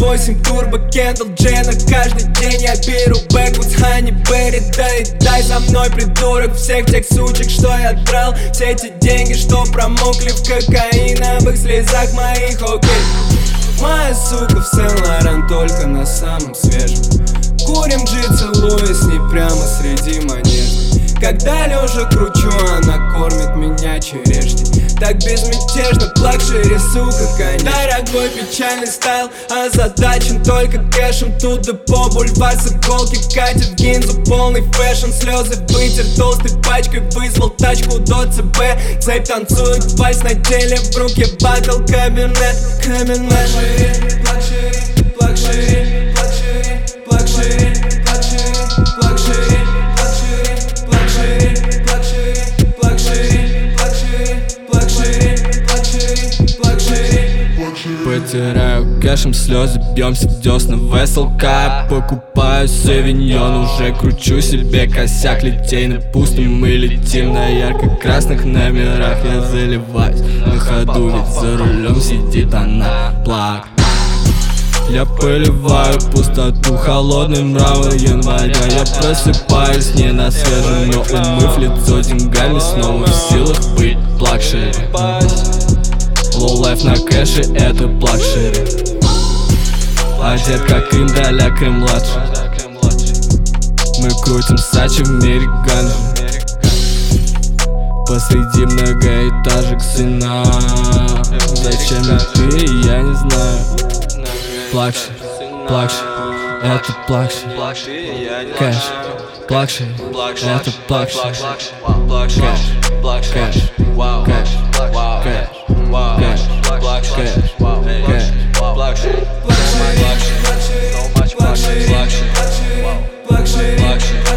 8 турбо Кендалл Дженнер. Каждый день я беру бэквудс Хани Берри. Дай за мной, придурок, всех тех сучек, что я драл. Все эти деньги, что промокли в кокаиновых слезах моих, окей. Моя сука в Сен-Лоран только на самом свежем. Курим Джи, целуя с ней прямо среди манежа. Когда лежа кручу, она кормит меня черешней. Так безмятежно, лакшери, сука, конечно. Дорогой печальный стайл, озадачен только кэшем. Туда по бульвар с иголки катит гинзу, полный фэшн. Слезы вытер толстой пачкой, вызвал тачку до ЦБ. Цепь танцует вальс на теле, в руке батл кабинет. Лакшери, лакшери, лакшери, лакшери, лакшери, потираю кэшем слезы, бьемся в десна в СЛК. Покупаю савиньон, уже кручу себе косяк. Литейно пусто, мы летим на ярко-красных номерах. Я заливаюсь на ходу, ведь за рулем сидит она, плак. Я поливаю пустоту холодным мрамором января. Я просыпаюсь не на свежем, но умыв лицо деньгами, снова в силах быть лакшери. Low life на кэше, это лакшери. Одет как Индаляк и младший. Мы крутим сачи в мире ганжи. Посреди многоэтажек сына. Зачем ты, я не знаю. Плакши, плакши, это плакши. Кэш, плакши, это плакши. Кэш, кэш, кэш, кэш, кэш, кэш, кэш.